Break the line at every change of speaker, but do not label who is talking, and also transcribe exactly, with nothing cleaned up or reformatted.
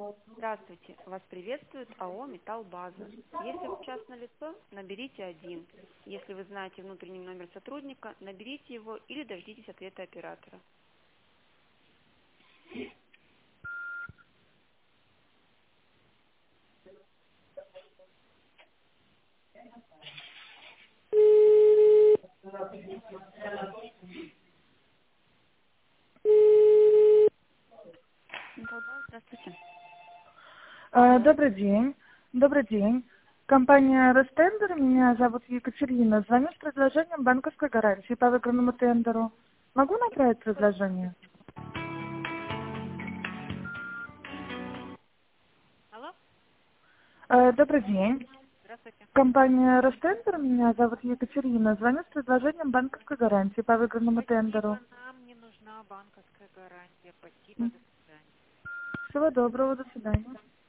Здравствуйте, вас приветствует АО «Металлбаза». Если вы частное лицо, наберите один. Если вы знаете внутренний номер сотрудника, наберите его или дождитесь ответа оператора. Металлбаза, здравствуйте.
Э, Добрый день. Добрый день. Компания Ростендер, меня зовут Екатерина. Звоню с предложением банковской гарантии по выигранному тендеру. Могу направить предложение?
Алло,
Э, Добрый день.
здравствуйте.
Компания Ростендер, меня зовут Екатерина. Звоню с предложением банковской гарантии по выигранному тендеру.
Спасибо, нам не нужна банковская гарантия. Спасибо,
М.
до свидания.
Всего доброго, до свидания.